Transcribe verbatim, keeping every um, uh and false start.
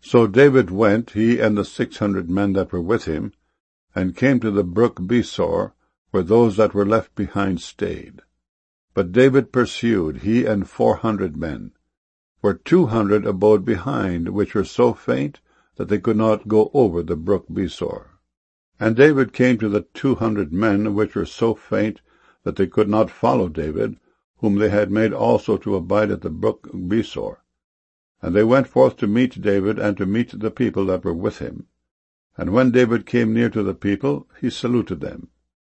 So David went, he and the six hundred men that were with him, and came to the brook Besor, where those that were left behind stayed. But David pursued, he and four hundred men. For two hundred abode behind, which were so faint that they could not go over the brook Besor. And David came to the two hundred men, which were so faint that they could not follow David, whom they had made also to abide at the brook Besor. And they went forth to meet David, and to meet the people that were with him. And when David came near to the people, he saluted them.